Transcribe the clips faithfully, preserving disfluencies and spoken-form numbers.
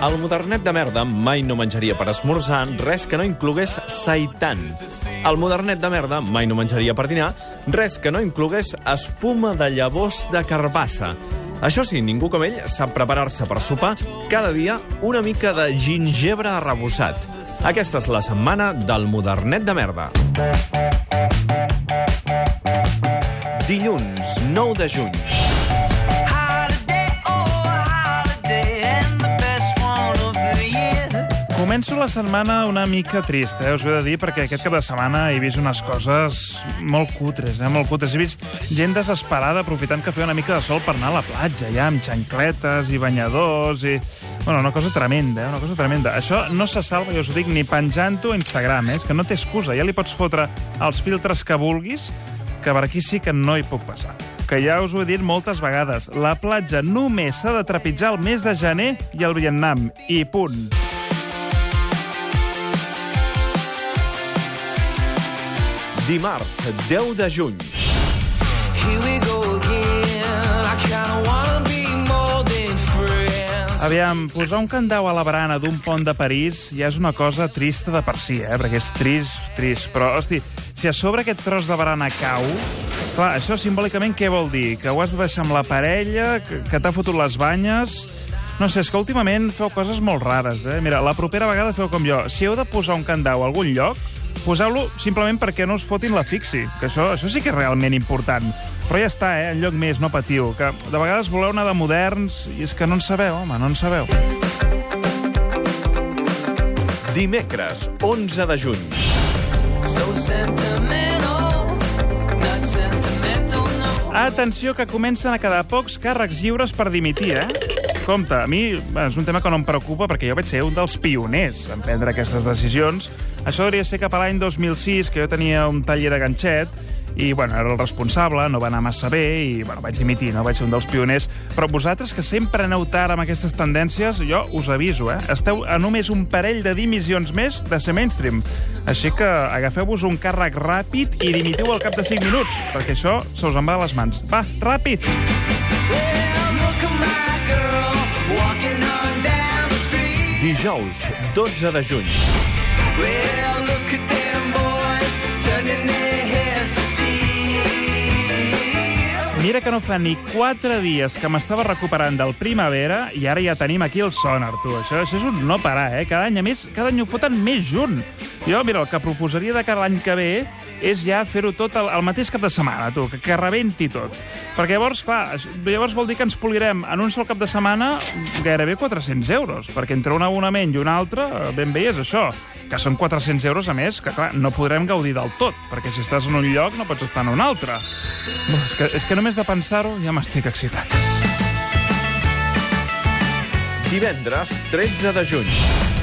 El modernet de merda mai no menjaria per esmorzar res que no inclogués seitan. El modernet de merda mai no menjaria per dinar res que no inclogués espuma de llavors de carbassa. Això sí, ningú com ell sap preparar-se per sopar cada dia una mica de gingebre arrebossat. Aquesta és la setmana del modernet de merda. Dilluns, nou de juny. Començo la setmana una mica trista, eh? Us ho he de dir, perquè aquest cap de setmana he vist unes coses molt cutres, eh? molt cutres. He vist gent desesperada aprofitant que feia una mica de sol per anar a la platja, ja, amb xancletes i banyadors i... Bueno, una cosa tremenda, eh? una cosa tremenda. Això no se salva, jo us ho dic, ni penjant-ho a Instagram, eh? És que no té excusa. Ja li pots fotre els filtres que vulguis, que per aquí sí que no hi puc passar. Que ja us ho he dit moltes vegades. La platja només s'ha de trepitjar el mes de gener i el Vietnam. I punt. Dimarts, deu de juny. Aviam, posar un candau a la barana d'un pont de París ja és una cosa trista de per si, eh? Perquè és trist, trist. Però, hosti, si a sobre aquest tros de barana cau... Clar, això simbòlicament què vol dir? Que ho has de deixar amb la parella, que, que t'ha fotut les banyes... No sé, és que últimament feu coses molt rares, eh? Mira, la propera vegada feu com jo. Si heu de posar un candau a algun lloc, poseu-lo simplement perquè no us fotin la fixi, que això, això sí que és realment important. Però ja està, eh? En lloc més, no patiu, que de vegades voleu anar de moderns i és que no en sabeu, home, no en sabeu. Dimecres, onze de juny. Atenció, que comencen a quedar pocs càrrecs lliures per dimitir, eh? Compte, a mi bueno, és un tema que no em preocupa perquè jo vaig ser un dels pioners en prendre aquestes decisions. Això hauria de ser cap a l'any dos mil sis, que jo tenia un taller de ganxet, i, bueno, era el responsable, no va anar massa bé, i, bueno, vaig dimitir, no? Vaig ser un dels pioners. Però vosaltres, que sempre aneu tard amb aquestes tendències, jo us aviso, eh? Esteu a només un parell de dimissions més de ser mainstream. Així que agafeu-vos un càrrec ràpid i dimitiu al cap de cinc minuts, perquè això se us en va a les mans. Va, ràpid! Dijous, dotze de juny. Mira que no fa ni quatre dies que m'estava recuperant del primavera i ara ja tenim aquí el sonar, tu. Això, això és un no parar, eh? Cada any, a més, cada any ho foten més junt. Jo, mira, el que proposaria de cada any que ve és ja fer-ho tot el, el mateix cap de setmana, tu, que, que rebenti tot. Perquè llavors, clar, llavors vol dir que ens polirem en un sol cap de setmana gairebé quatre-cents euros, perquè entre un abonament i un altre, ben bé és això, que són quatre-cents euros a més, que clar, no podrem gaudir del tot, perquè si estàs en un lloc no pots estar en un altre. És que, és que només de pensar-ho ja m'estic excitant. Divendres, tretze de juny.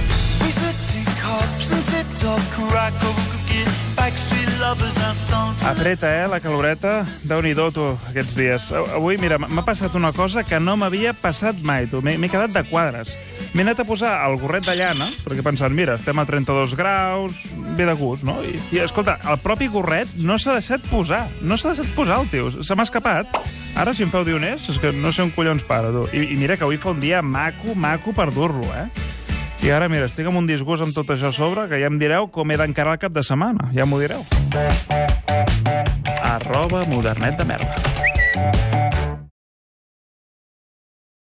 Apreta, eh, la caloreta. Déu-n'hi-do, tu, aquests dies. Avui, mira, m'ha passat una cosa que no m'havia passat mai, tu. M'he quedat de quadres. M'he anat a posar el gorret de llana, perquè pensant, mira, estem a trenta-dos graus, ve de gust, no? I, i escolta, el propi gorret no s'ha deixat posar. No s'ha deixat posar, el tio. Se m'ha escapat. Ara, si em feu dir on és, és que no sé on collons para, tu. I, i mira que avui fa un dia maco, maco per dur-lo, eh? I ara, mira, estic amb un disgust amb tot això a sobre, que ja em direu com he d'encarar el cap de setmana. Ja m'ho direu. Arroba modernet de merda.